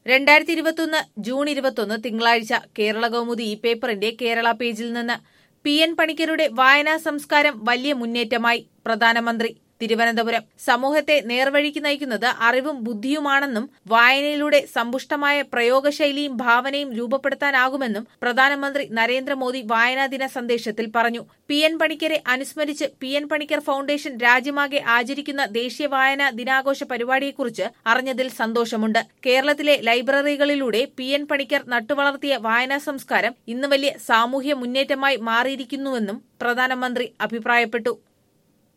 2021 June 21 തിങ്കളാഴ്ച കേരള കൗമുദി ഈ പേപ്പറിന്റെ കേരള പേജിൽ നിന്ന് പി.എൻ. പണിക്കരുടെ വായനാ സംസ്കാരം വലിയ മുന്നേറ്റമായി പ്രധാനമന്ത്രി തിരുവനന്തപുരം. സമൂഹത്തെ നേർവഴിക്ക് നയിക്കുന്നത് അറിവും ബുദ്ധിയുമാണെന്നും വായനയിലൂടെ സമ്പുഷ്ടമായ പ്രയോഗശൈലിയും ഭാവനയും രൂപപ്പെടുത്താനാകുമെന്നും പ്രധാനമന്ത്രി നരേന്ദ്രമോദി വായനാദിന സന്ദേശത്തിൽ പറഞ്ഞു. പി.എൻ. പണിക്കരെ അനുസ്മരിച്ച് പി.എൻ. പണിക്കർ ഫൌണ്ടേഷൻ രാജ്യമാകെ ആചരിക്കുന്ന ദേശീയ വായനാ ദിനാഘോഷ പരിപാടിയെക്കുറിച്ച് അറിഞ്ഞതിൽ സന്തോഷമുണ്ട്. കേരളത്തിലെ ലൈബ്രറികളിലൂടെ പി.എൻ. പണിക്കർ നട്ടുവളർത്തിയ വായനാ സംസ്കാരം ഇന്ന് വലിയ സാമൂഹ്യ മുന്നേറ്റമായി മാറിയിരിക്കുന്നുവെന്നും പ്രധാനമന്ത്രി അഭിപ്രായപ്പെട്ടു.